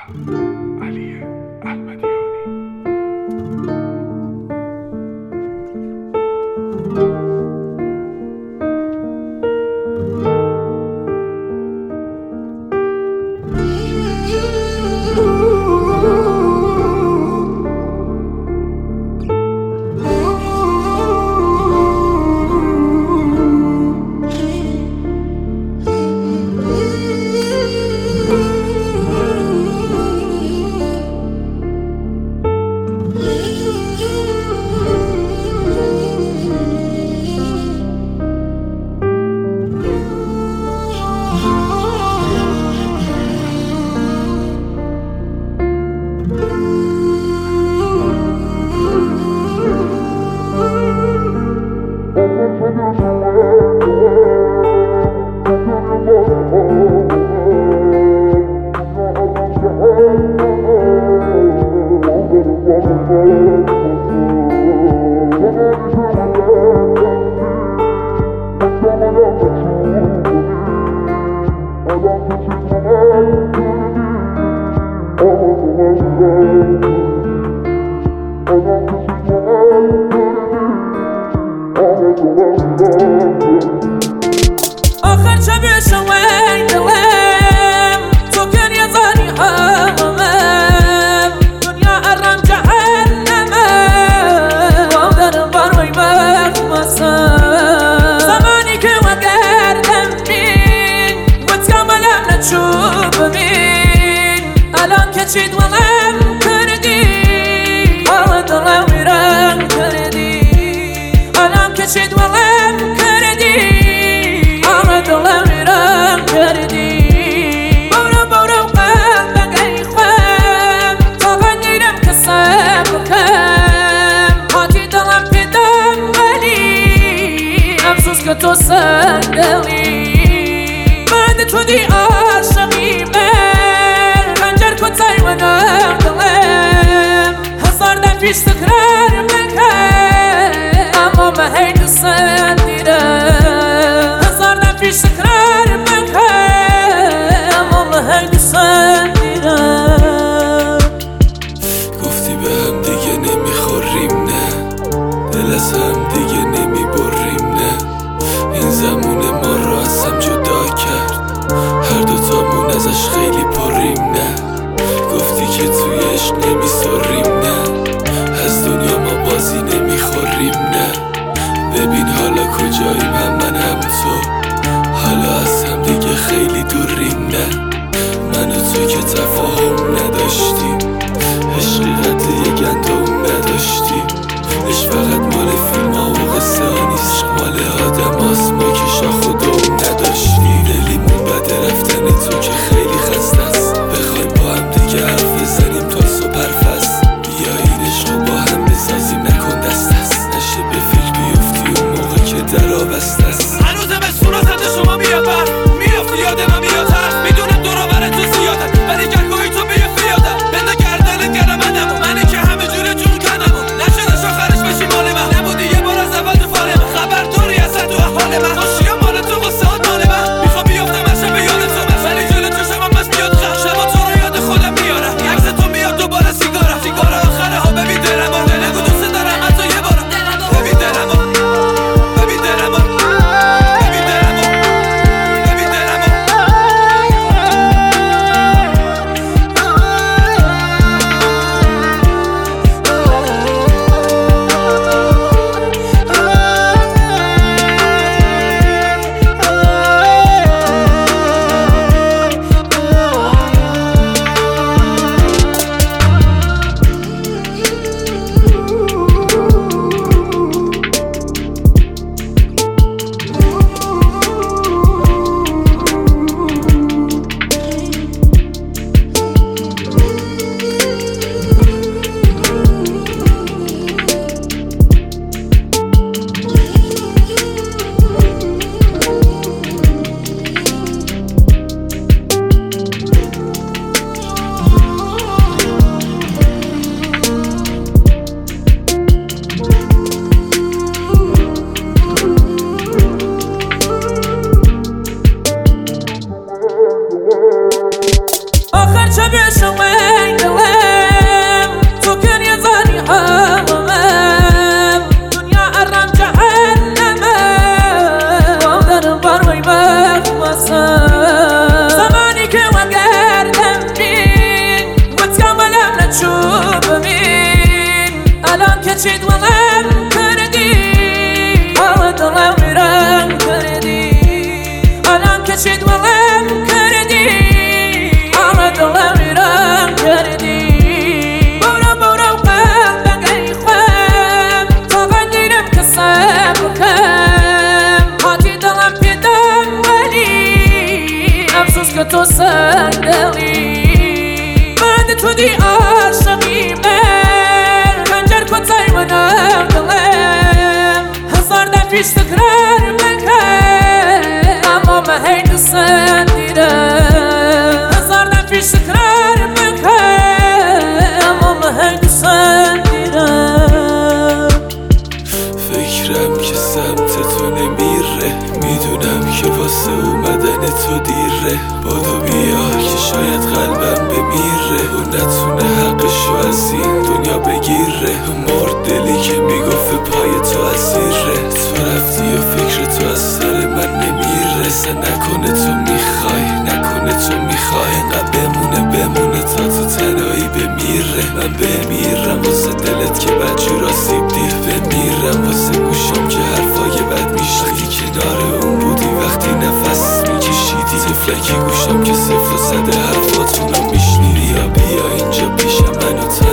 علی احمدیانی. آخر شب شوی دلم تو کن یه زنی همم دنیا ارم جهنمه در بروی مخمسم زمانی که وگردم بین بود کاملم نچوب بین الان که چید ولم کردی دلم ویران کردی الان که چید ولم کردی دلم ویران کردی برو قلبك ای خوام طاقت نیرم که صبر کم هاتی دلم پیدم ولی افسوس که تو صندلی بعد تو دی عاشقی من خنجر کتای منم دلم هزار دم پیش تکرار بکن اما من هی دوست دیدم پیش تکرار بکن اما من دوست دیدم گفتی به هم دیگه نمیخوریم نه دل از هم دیگه نمیبریم نه این زمون ما رو از هم جدا کرد هر دوتامون ازش خیلی پریم نه گفتی که توی عشق نمیسریم نه از دنیا ما بازی نمیخوریم نه ببین حالا کجاییم هم من هم تو حالا از هم دیگه خیلی دوریم نه من و تو که تفاهم نداشتیم عشقی قد یه گندم نداشتیم عشق فقط مال فیلم ها و قصه ها نیست مال آدم هاست ما که شاخ و دم نداشتیم دلیمون بده رفتن تو که خیلی خسته است بخوایم با هم دیگه حرف بزنیم تا صبح حرفست بیا این عشق رو با هم بسازیم نکن دست است نشه به فیل بیفتی اون موقع که در آبست است هنوزم از صورتت شما میاد بر میافتی یادم شب شوی دلم تو کن یه زنی همم دنیا ارم جهنمه و در بروی بخمسم زمانی که وگردم بین گوت کاملم نچوب بین الان که چید ولم کردی آه دلم میرم کردی الان که چید ولم کردی آه دلم میرم کردی برو برو قلبم ای خوام تا قدیرم که صبر کم هاتی دلم پیدم ولی افسوس که تو صندلی من تو دی عاشقی من کنجر کتای منم دلم هزار دفیش تکرار بکن اما من هی دوستم دیدم هزار دفیش تکرار بکن اما من هی دوستم دیدم فکرم که سمت تو نمیره میدونم که واسه اومدن تو دیره بادو بیا که شاید قلبم بمیره و نتونه حقشو از این دنیا بگیره مرد دلی که میگفت پای تو اسیره تو رفتی و فکر تو از سر من نمیره سه نکنه تو میخوای نکنه تو میخوای انقدر بمونه تا تو تنهایی بمیره من بمیرم واسه دلت که بدجور آسیب دیر بمیرم واسه گوشم که حرفای بد میشنیدی کنار اون بودی وقتی نفس میکشیدی تفلکی گوشم که صفر و صد حرفاتونو میشنیدی یا بیا اینجا پیش منو